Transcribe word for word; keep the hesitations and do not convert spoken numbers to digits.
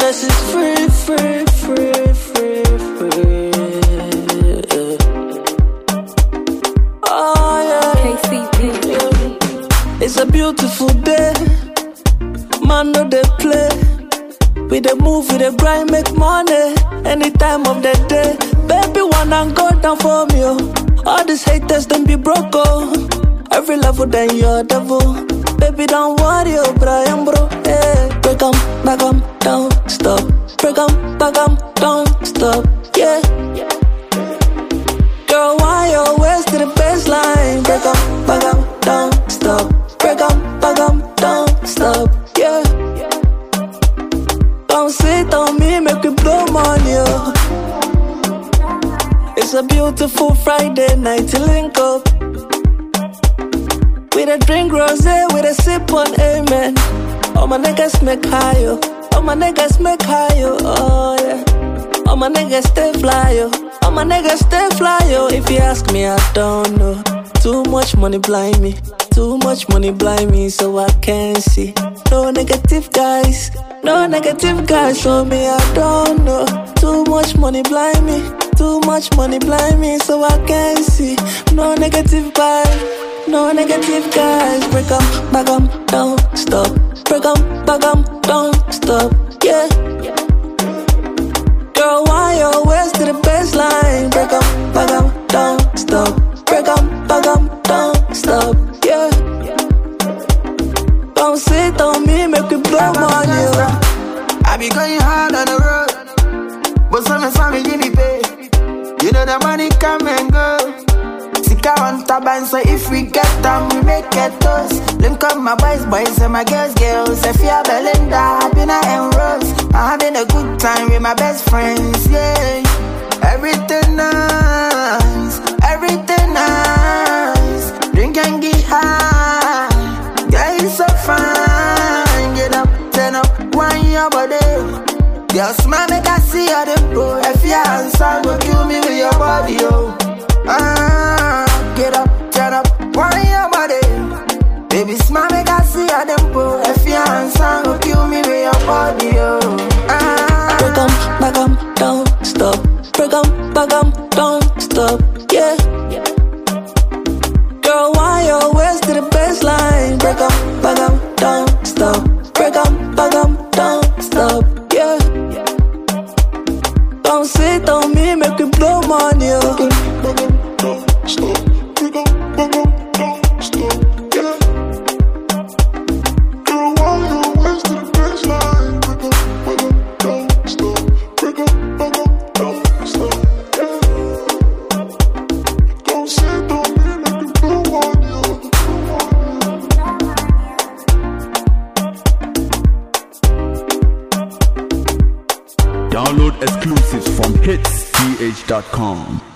happiness is free, free, free, free, free. Oh yeah. K C B. Yeah. It's a beautiful day. Man, no they play. We dey move, we dey grind, make money any time of the day. Baby, wanna go down for me, oh. All these haters, them be broke, oh. Every level, then you're devil. Baby, don't worry, oh, Brian, bro. Hey, break 'em, back 'em, don't stop. Break 'em, back 'em, don't stop. Yeah. Girl, why you always to the baseline? Break 'em, back 'em, don't stop. Break 'em, back 'em, don't stop. Yeah. Don't sit on me, make me blow money, oh. It's a beautiful Friday night to link up. We da drink rosé, we da sip on amen. All my niggas make high, oh. All my niggas make high, oh, oh yeah. All my niggas stay fly, oh. All my niggas stay fly, oh. If you ask me, I don't know. Too much money blind me. Too much money blind me, so I can't see. No negative guys, no negative guys, so me, I don't know. Too much money blind me. Too much money blind me, so I can't see. No negative guys, no negative guys. Break 'em, back 'em, don't stop. Break 'em, back 'em, don't stop. Yeah. Girl, why you always to the baseline? Break 'em, back 'em, don't stop. Break 'em, back 'em, don't stop. Yeah. Don't sit on me, make me blow money. I be going hard on the road, but some family give me pay. You know the money come and go. Sika on taban, so if we get them, we make it toast. Link up my boys, boys and my girls, girls. Sophia, Belinda, Happina and Rose. I'm having a good time with my best friends, yeah. Everything nice, everything nice. Drink and get high, yeah, it's so fine. Get up, turn up, wind your body. Girl, smile, make I see how they go. If you answer, go kill me with your body, yo. Ah, get up, turn up, wind your body. Baby, smile, make I see how they go. If you answer, go kill me with your body, yo. Ah, break 'em, back 'em, don't stop. Break 'em, back 'em, don't stop. Yeah. Girl, why you always to the baseline? Break 'em, back 'em, don't stop. Break 'em, back 'em, don't stop. Yeah. Don't sit on me, make me blow money, oh. Don't stop. Break 'em, back 'em, don't stop. Yeah. Girl, why you always to the baseline? Break 'em, back 'em, don't stop. Break 'em, back 'em, don't stop. Yeah. Don't sit on me, make me blow money, oh. Download exclusives from hits t h dot com.